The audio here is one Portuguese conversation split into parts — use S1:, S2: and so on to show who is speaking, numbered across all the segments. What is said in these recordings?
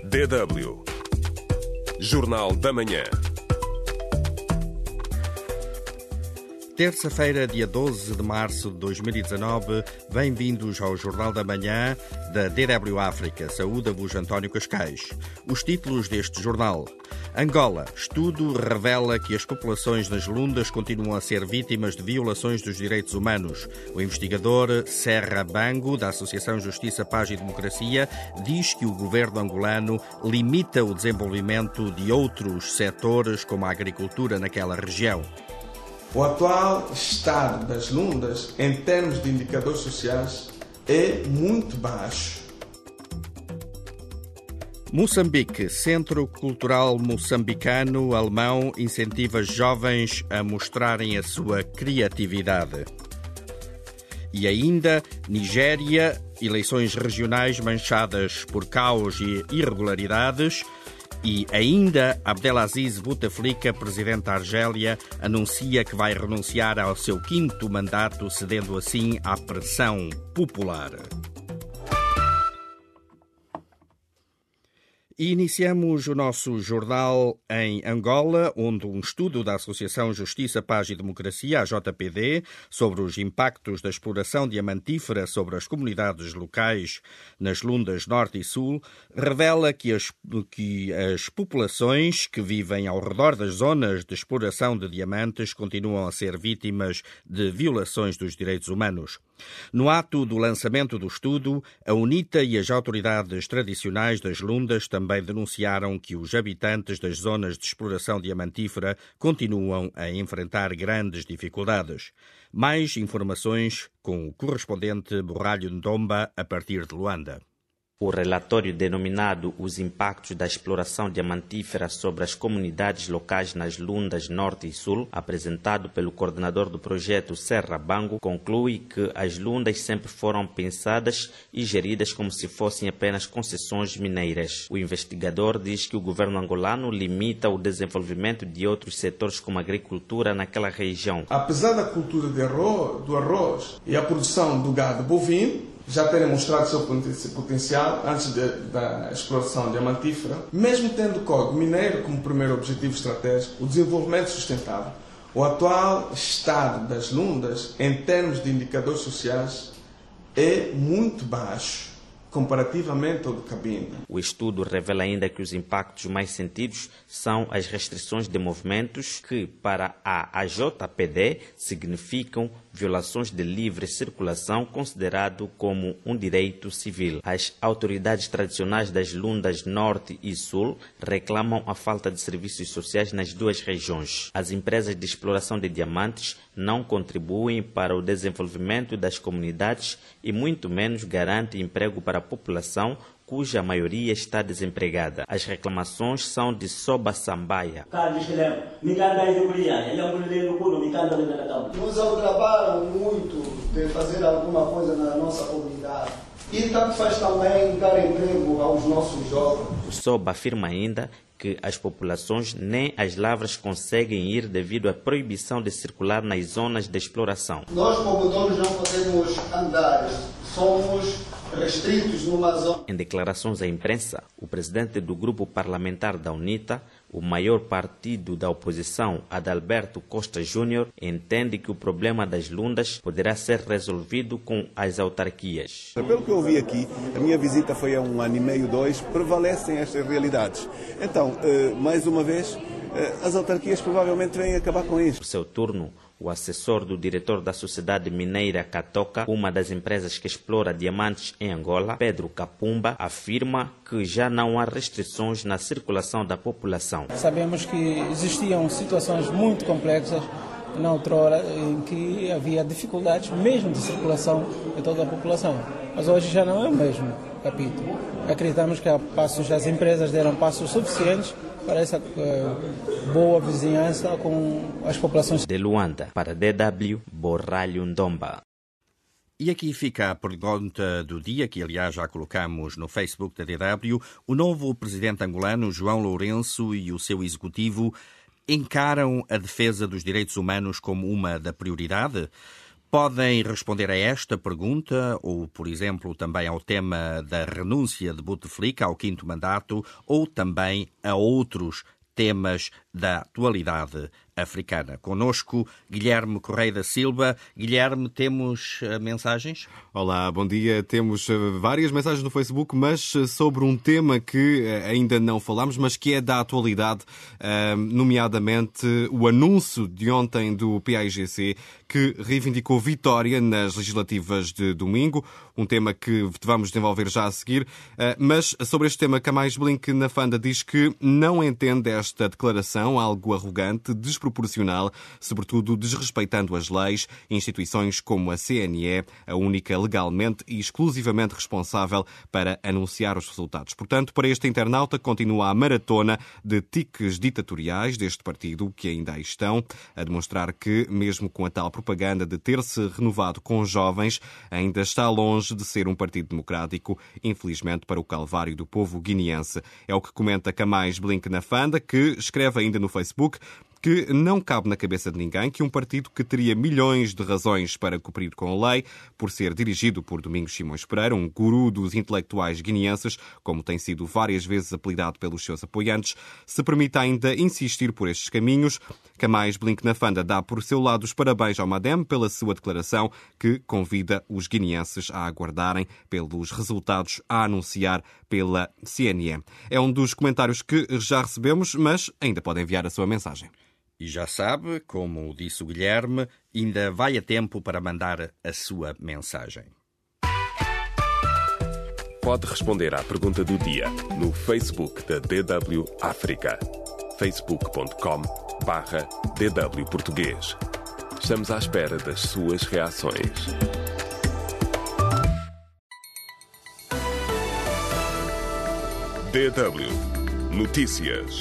S1: DW Jornal da Manhã.
S2: Terça-feira, dia 12 de março de 2019, bem-vindos ao Jornal da Manhã da DW África. Saúda-vos António Cascais. Os títulos deste jornal. Angola. Estudo revela que as populações nas Lundas continuam a ser vítimas de violações dos direitos humanos. O investigador Serra Bango, da Associação Justiça, Paz e Democracia, diz que o governo angolano limita o desenvolvimento de outros setores, como a agricultura, naquela região.
S3: O atual estado das Lundas, em termos de indicadores sociais, é muito baixo.
S2: Moçambique. Centro Cultural Moçambicano-Alemão incentiva jovens a mostrarem a sua criatividade. E ainda, Nigéria, eleições regionais manchadas por caos e irregularidades. E ainda, Abdelaziz Bouteflika, presidente da Argélia, anuncia que vai renunciar ao seu 5º mandato, cedendo assim à pressão popular. E iniciamos o nosso jornal em Angola, onde um estudo da Associação Justiça, Paz e Democracia, a JPD, sobre os impactos da exploração diamantífera sobre as comunidades locais nas Lundas Norte e Sul, revela que as populações que vivem ao redor das zonas de exploração de diamantes continuam a ser vítimas de violações dos direitos humanos. No ato do lançamento do estudo, a UNITA e as autoridades tradicionais das Lundas também denunciaram que os habitantes das zonas de exploração diamantífera continuam a enfrentar grandes dificuldades. Mais informações com o correspondente Borralho Ndomba, a partir de Luanda.
S4: O relatório denominado Os Impactos da Exploração Diamantífera sobre as Comunidades Locais nas Lundas Norte e Sul, apresentado pelo coordenador do projeto Serra Bango, conclui que as Lundas sempre foram pensadas e geridas como se fossem apenas concessões mineiras. O investigador diz que o governo angolano limita o desenvolvimento de outros setores como a agricultura naquela região.
S3: Apesar da cultura do arroz e a produção do gado bovino já terem mostrado seu potencial antes da exploração diamantífera, mesmo tendo o Código Mineiro como primeiro objetivo estratégico, o desenvolvimento sustentável, o atual estado das Lundas, em termos de indicadores sociais, é muito baixo comparativamente ao do Cabinda.
S4: O estudo revela ainda que os impactos mais sentidos são as restrições de movimentos que, para a AJPD, significam violações de livre circulação considerado como um direito civil. As autoridades tradicionais das Lundas Norte e Sul reclamam a falta de serviços sociais nas duas regiões. As empresas de exploração de diamantes não contribuem para o desenvolvimento das comunidades e muito menos garantem emprego para a população, cuja maioria está desempregada. As reclamações são de Soba Sambaia.
S5: Nos trabalham muito de fazer alguma coisa na nossa comunidade e tanto faz também dar emprego aos nossos jovens.
S4: O Soba afirma ainda que as populações nem as lavras conseguem ir devido à proibição de circular nas zonas de exploração.
S5: Nós, como donos, não podemos andar, somos restritos numa zona.
S4: Em declarações à imprensa, o presidente do grupo parlamentar da UNITA, o maior partido da oposição, Adalberto Costa Júnior, entende que o problema das Lundas poderá ser resolvido com as autarquias.
S6: Pelo que eu ouvi aqui, a minha visita foi há 1 ano e meio, 2, prevalecem estas realidades. Então, mais uma vez, as autarquias provavelmente vêm acabar com isso.
S4: Por seu turno, o assessor do diretor da Sociedade Mineira Catoca, uma das empresas que explora diamantes em Angola, Pedro Capumba, afirma que já não há restrições na circulação da população.
S7: Sabemos que existiam situações muito complexas na outrora em que havia dificuldades mesmo de circulação de toda a população. Mas hoje já não é o mesmo capítulo. Acreditamos que as empresas deram passos suficientes para essa boa vizinhança com as populações.
S4: De Luanda, para DW, Borralho Ndomba.
S2: E aqui fica a pergunta do dia, que aliás já colocamos no Facebook da DW. O novo presidente angolano, João Lourenço, e o seu executivo encaram a defesa dos direitos humanos como uma da prioridade? Podem responder a esta pergunta ou, por exemplo, também ao tema da renúncia de Bouteflika ao 5º mandato ou também a outros temas da atualidade africana. Conosco, Guilherme Correia da Silva. Guilherme, temos mensagens?
S8: Olá, bom dia. Temos várias mensagens no Facebook, mas sobre um tema que ainda não falámos, mas que é da atualidade, nomeadamente o anúncio de ontem do PAIGC, que reivindicou vitória nas legislativas de domingo, um tema que vamos desenvolver já a seguir. Mas sobre este tema, Kamais Blink Nafanda diz que não entende esta declaração, algo arrogante, desproporcional, sobretudo desrespeitando as leis e instituições como a CNE, a única legalmente e exclusivamente responsável para anunciar os resultados. Portanto, para este internauta, continua a maratona de tiques ditatoriais deste partido, que ainda aí estão, a demonstrar que, mesmo com a tal propaganda de ter-se renovado com jovens, ainda está longe de ser um partido democrático, infelizmente para o calvário do povo guineense. É o que comenta Kamais Blink Nafanda, que escreve ainda no Facebook que não cabe na cabeça de ninguém que um partido que teria milhões de razões para cumprir com a lei, por ser dirigido por Domingos Simões Pereira, um guru dos intelectuais guineenses, como tem sido várias vezes apelidado pelos seus apoiantes, se permita ainda insistir por estes caminhos. Kamais Blink Nafanda dá por seu lado os parabéns ao Madem pela sua declaração, que convida os guineenses a aguardarem pelos resultados a anunciar pela CNE. É um dos comentários que já recebemos, mas ainda pode enviar a sua mensagem.
S2: E já sabe, como disse o Guilherme, ainda vai a tempo para mandar a sua mensagem.
S1: Pode responder à pergunta do dia no Facebook da DW África. facebook.com/DW Português. Estamos à espera das suas reações. DW Notícias.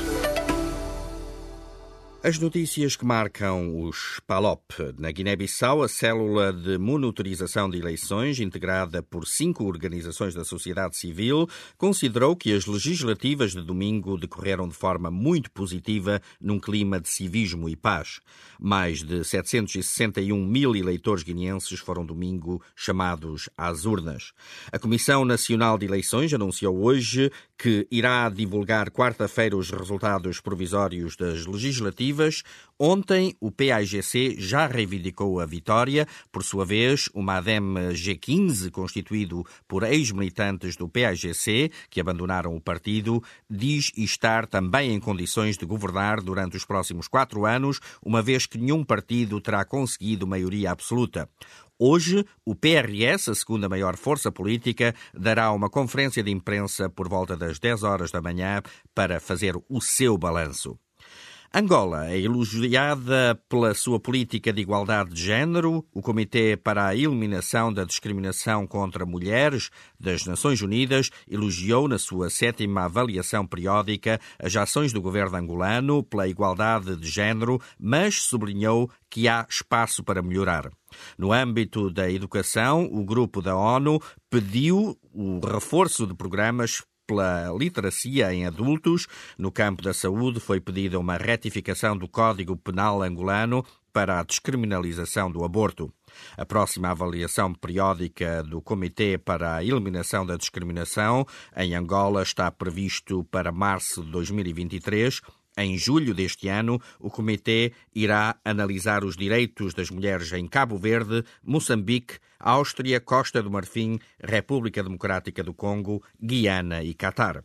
S2: As notícias que marcam os PALOP. Na Guiné-Bissau, a célula de monitorização de eleições, integrada por 5 organizações da sociedade civil, considerou que as legislativas de domingo decorreram de forma muito positiva num clima de civismo e paz. Mais de 761 mil eleitores guineenses foram domingo chamados às urnas. A Comissão Nacional de Eleições anunciou hoje que irá divulgar quarta-feira os resultados provisórios das legislativas. Ontem, o PAIGC já reivindicou a vitória. Por sua vez, o MADEM G15, constituído por ex-militantes do PAIGC, que abandonaram o partido, diz estar também em condições de governar durante os próximos 4 anos, uma vez que nenhum partido terá conseguido maioria absoluta. Hoje, o PRS, a segunda maior força política, dará uma conferência de imprensa por volta das 10 horas da manhã para fazer o seu balanço. Angola é elogiada pela sua política de igualdade de género. O Comitê para a Eliminação da Discriminação contra Mulheres das Nações Unidas elogiou na sua 7ª avaliação periódica as ações do governo angolano pela igualdade de género, mas sublinhou que há espaço para melhorar. No âmbito da educação, o grupo da ONU pediu o reforço de programas pela literacia em adultos. No campo da saúde, foi pedida uma retificação do Código Penal angolano para a descriminalização do aborto. A próxima avaliação periódica do Comitê para a Eliminação da Discriminação em Angola está previsto para março de 2023. Em julho deste ano, o Comitê irá analisar os direitos das mulheres em Cabo Verde, Moçambique, Áustria, Costa do Marfim, República Democrática do Congo, Guiana e Catar.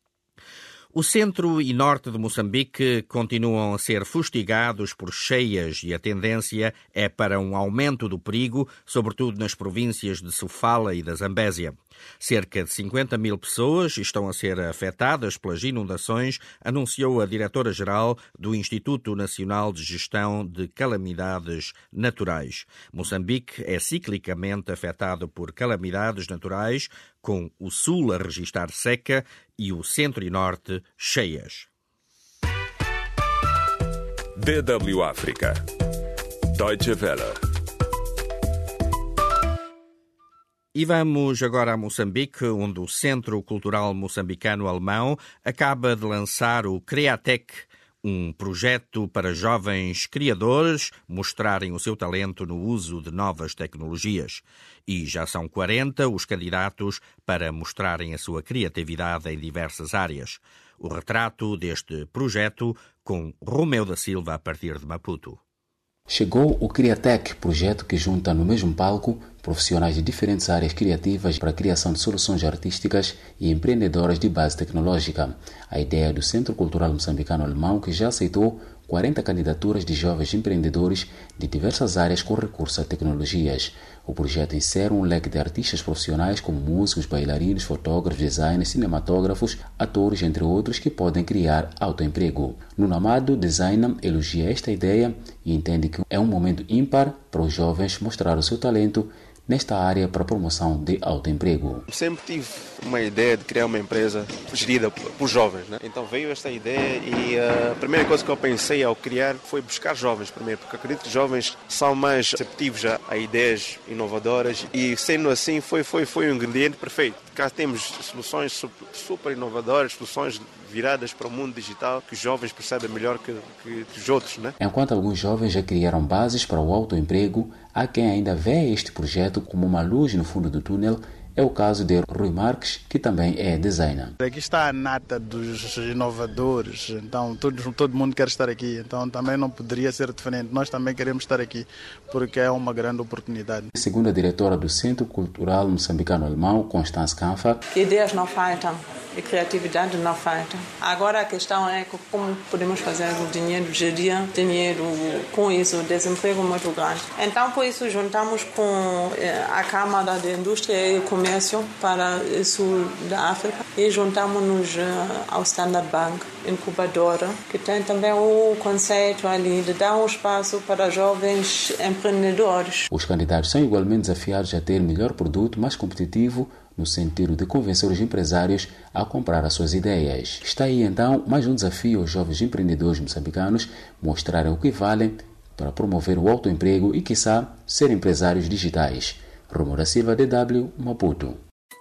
S2: O centro e norte de Moçambique continuam a ser fustigados por cheias e a tendência é para um aumento do perigo, sobretudo nas províncias de Sofala e da Zambésia. Cerca de 50 mil pessoas estão a ser afetadas pelas inundações, anunciou a diretora-geral do Instituto Nacional de Gestão de Calamidades Naturais. Moçambique é ciclicamente afetado por calamidades naturais, com o sul a registrar seca e o centro e norte cheias.
S1: DW África. Deutsche Welle.
S2: E vamos agora a Moçambique, onde o Centro Cultural Moçambicano Alemão acaba de lançar o Createc, um projeto para jovens criadores mostrarem o seu talento no uso de novas tecnologias. E já são 40 os candidatos para mostrarem a sua criatividade em diversas áreas. O retrato deste projeto com Romeu da Silva a partir de Maputo.
S9: Chegou o Criatec, projeto que junta no mesmo palco profissionais de diferentes áreas criativas para a criação de soluções artísticas e empreendedoras de base tecnológica. A ideia do Centro Cultural Moçambicano Alemão, que já aceitou 40 candidaturas de jovens empreendedores de diversas áreas com recurso a tecnologias. O projeto insere um leque de artistas profissionais como músicos, bailarinos, fotógrafos, designers, cinematógrafos, atores, entre outros, que podem criar autoemprego. Nuno Amado, designer, elogia esta ideia e entende que é um momento ímpar para os jovens mostrar o seu talento nesta área para a promoção de autoemprego.
S10: Sempre tive uma ideia de criar uma empresa gerida por jovens, né? Então veio esta ideia e a primeira coisa que eu pensei ao criar foi buscar jovens primeiro, porque acredito que jovens são mais receptivos a ideias inovadoras e sendo assim foi um ingrediente perfeito. Cá temos soluções super inovadoras, soluções viradas para o mundo digital que os jovens percebem melhor que os outros, né?
S9: Enquanto alguns jovens já criaram bases para o autoemprego, há quem ainda vê este projeto como uma luz no fundo do túnel. É o caso de Rui Marques, que também é designer.
S11: Aqui está a nata dos inovadores, então todo mundo quer estar aqui, então também não poderia ser diferente. Nós também queremos estar aqui, porque é uma grande oportunidade.
S9: Segundo a diretora do Centro Cultural Moçambicano Alemão, Constance Canfa,
S12: que ideias não faltam e criatividade não falta. Agora a questão é como podemos fazer o dinheiro, gerir dinheiro com isso, o desemprego muito grande. Então, por isso, juntamos com a Câmara de Indústria e Comércio para o sul da África e juntamos-nos ao Standard Bank, incubadora, que tem também o conceito ali de dar um espaço para jovens empreendedores.
S9: Os candidatos são igualmente desafiados a ter melhor produto, mais competitivo, no sentido de convencer os empresários a comprar as suas ideias. Está aí então mais um desafio aos jovens empreendedores moçambicanos mostrarem o que valem para promover o autoemprego e, quiçá, ser empresários digitais. Romeu da Silva, DW, Maputo.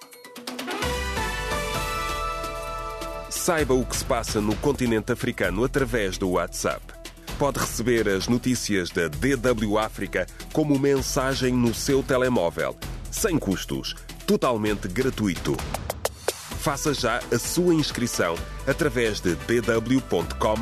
S1: Saiba o que se passa no continente africano através do WhatsApp. Pode receber as notícias da DW África como mensagem no seu telemóvel, sem custos, totalmente gratuito. Faça já a sua inscrição através de dw.com/WA.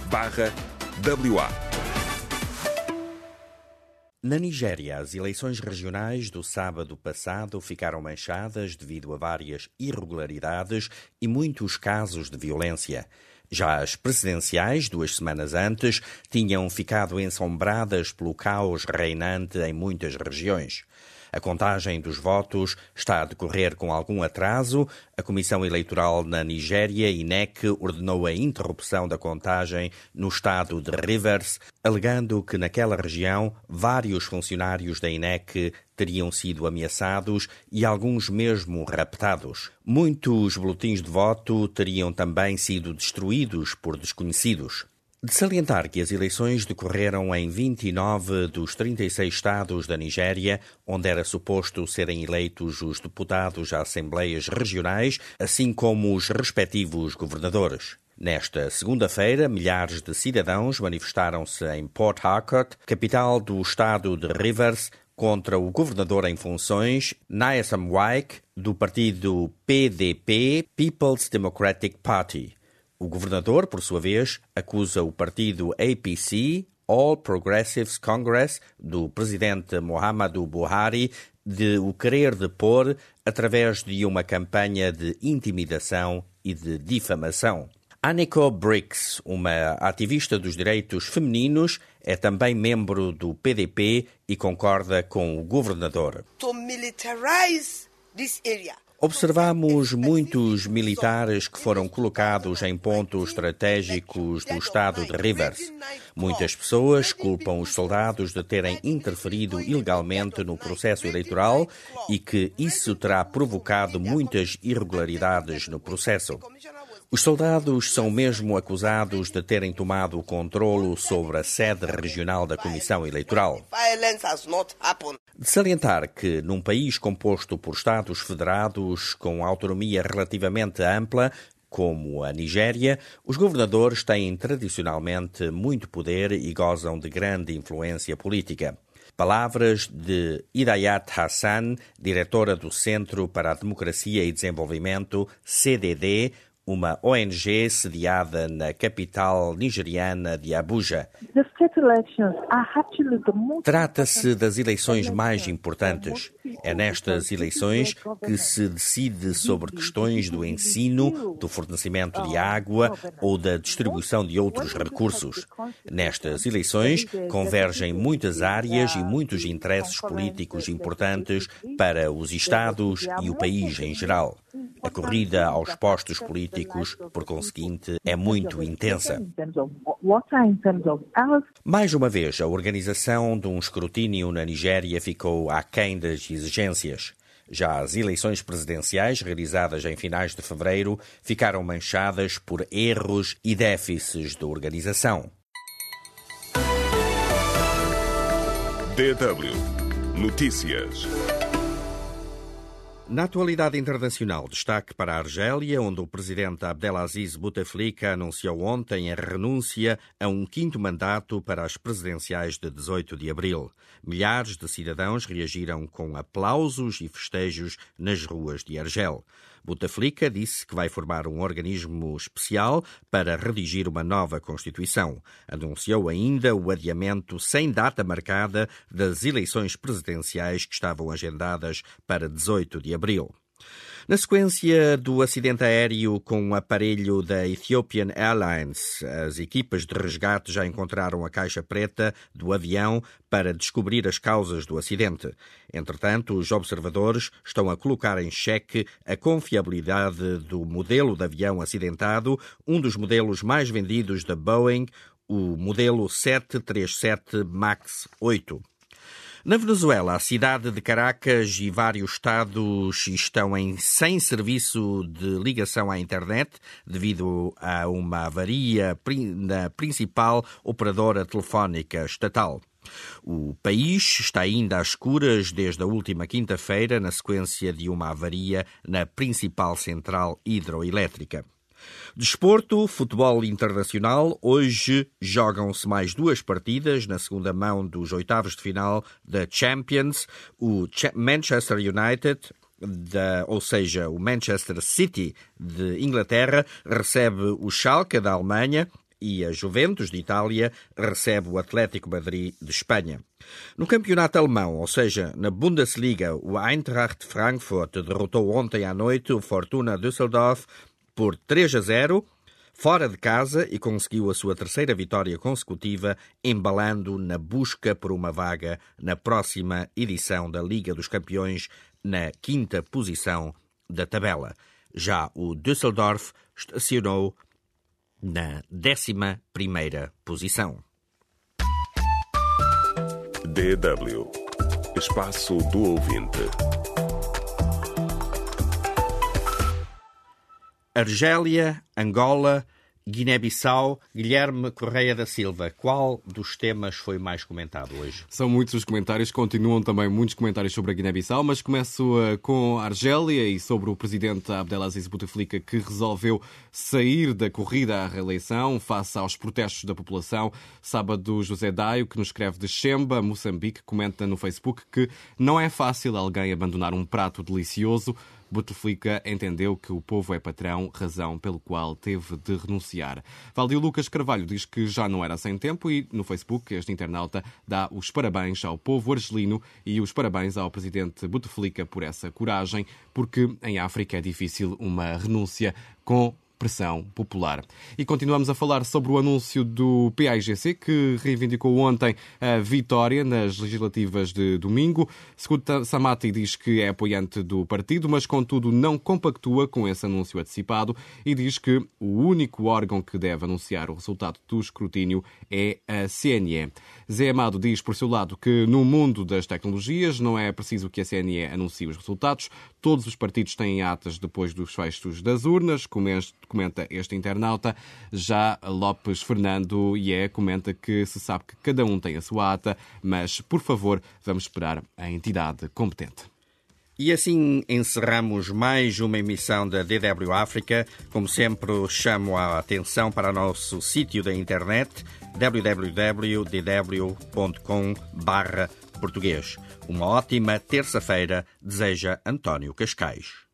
S2: Na Nigéria, as eleições regionais do sábado passado ficaram manchadas devido a várias irregularidades e muitos casos de violência. Já as presidenciais, 2 semanas antes, tinham ficado ensombradas pelo caos reinante em muitas regiões. A contagem dos votos está a decorrer com algum atraso. A Comissão Eleitoral na Nigéria, INEC, ordenou a interrupção da contagem no estado de Rivers, alegando que naquela região vários funcionários da INEC teriam sido ameaçados e alguns mesmo raptados. Muitos boletins de voto teriam também sido destruídos por desconhecidos. De salientar que as eleições decorreram em 29 dos 36 estados da Nigéria, onde era suposto serem eleitos os deputados a assembleias regionais, assim como os respectivos governadores. Nesta segunda-feira, milhares de cidadãos manifestaram-se em Port Harcourt, capital do estado de Rivers, contra o governador em funções, Nyesom Wike, do partido PDP, People's Democratic Party. O governador, por sua vez, acusa o partido APC, All Progressives Congress, do presidente Muhammadu Buhari, de o querer depor através de uma campanha de intimidação e de difamação. Aniko Briggs, uma ativista dos direitos femininos, é também membro do PDP e concorda com o governador.
S13: To militarize this area.
S2: Observamos muitos militares que foram colocados em pontos estratégicos do estado de Rivers. Muitas pessoas culpam os soldados de terem interferido ilegalmente no processo eleitoral e que isso terá provocado muitas irregularidades no processo. Os soldados são mesmo acusados de terem tomado o controlo sobre a sede regional da Comissão Eleitoral. De salientar que, num país composto por Estados federados com autonomia relativamente ampla, como a Nigéria, os governadores têm tradicionalmente muito poder e gozam de grande influência política. Palavras de Hidayat Hassan, diretora do Centro para a Democracia e Desenvolvimento, CDD, uma ONG sediada na capital nigeriana de Abuja. Trata-se das eleições mais importantes. É nestas eleições que se decide sobre questões do ensino, do fornecimento de água ou da distribuição de outros recursos. Nestas eleições convergem muitas áreas e muitos interesses políticos importantes para os Estados e o país em geral. A corrida aos postos políticos, por conseguinte, é muito intensa. Mais uma vez, a organização de um escrutínio na Nigéria ficou aquém das exigências. Já as eleições presidenciais, realizadas em finais de fevereiro, ficaram manchadas por erros e déficits da organização.
S1: DW Notícias.
S2: Na atualidade internacional, destaque para a Argélia, onde o presidente Abdelaziz Bouteflika anunciou ontem a renúncia a um quinto mandato para as presidenciais de 18 de abril. Milhares de cidadãos reagiram com aplausos e festejos nas ruas de Argel. Bouteflika disse que vai formar um organismo especial para redigir uma nova Constituição. Anunciou ainda o adiamento sem data marcada das eleições presidenciais que estavam agendadas para 18 de abril. Na sequência do acidente aéreo com um aparelho da Ethiopian Airlines, as equipas de resgate já encontraram a caixa preta do avião para descobrir as causas do acidente. Entretanto, os observadores estão a colocar em xeque a confiabilidade do modelo de avião acidentado, um dos modelos mais vendidos da Boeing, o modelo 737 MAX 8. Na Venezuela, a cidade de Caracas e vários estados estão sem serviço de ligação à internet devido a uma avaria na principal operadora telefónica estatal. O país está ainda às escuras desde a última quinta-feira, na sequência de uma avaria na principal central hidroelétrica. Desporto, futebol internacional. Hoje jogam-se mais duas partidas na segunda mão dos oitavos de final da Champions. O Manchester United, ou seja, o Manchester City de Inglaterra, recebe o Schalke da Alemanha e a Juventus de Itália recebe o Atlético Madrid de Espanha. No campeonato alemão, ou seja, na Bundesliga, o Eintracht Frankfurt derrotou ontem à noite o Fortuna Düsseldorf por 3-0, fora de casa, e conseguiu a sua terceira vitória consecutiva, embalando na busca por uma vaga na próxima edição da Liga dos Campeões, na quinta posição da tabela. Já o Düsseldorf estacionou na 11ª posição.
S1: DW Espaço do Ouvinte.
S2: Argélia, Angola, Guiné-Bissau. Guilherme Correia da Silva, qual dos temas foi mais comentado hoje?
S8: São muitos os comentários, continuam também muitos comentários sobre a Guiné-Bissau, mas começo com a Argélia e sobre o presidente Abdelaziz Bouteflika, que resolveu sair da corrida à reeleição face aos protestos da população. Sábado, José Daio, que nos escreve de Xemba, Moçambique, comenta no Facebook que não é fácil alguém abandonar um prato delicioso. Bouteflika entendeu que o povo é patrão, razão pelo qual teve de renunciar. Valdir Lucas Carvalho diz que já não era sem tempo e, no Facebook, este internauta dá os parabéns ao povo argelino e os parabéns ao presidente Bouteflika por essa coragem, porque em África é difícil uma renúncia com pressão popular. E continuamos a falar sobre o anúncio do PAIGC, que reivindicou ontem a vitória nas legislativas de domingo. Segundo Samati, diz que é apoiante do partido, mas contudo não compactua com esse anúncio antecipado e diz que o único órgão que deve anunciar o resultado do escrutínio é a CNE. Zé Amado diz, por seu lado, que no mundo das tecnologias não é preciso que a CNE anuncie os resultados. Todos os partidos têm atas depois dos fechos das urnas, comenta este internauta. Já Lopes Fernando comenta que se sabe que cada um tem a sua ata, mas, por favor, vamos esperar a entidade competente.
S2: E assim encerramos mais uma emissão da DW África. Como sempre, chamo a atenção para o nosso sítio da internet www.dw.com/português. Uma ótima terça-feira, deseja António Cascais.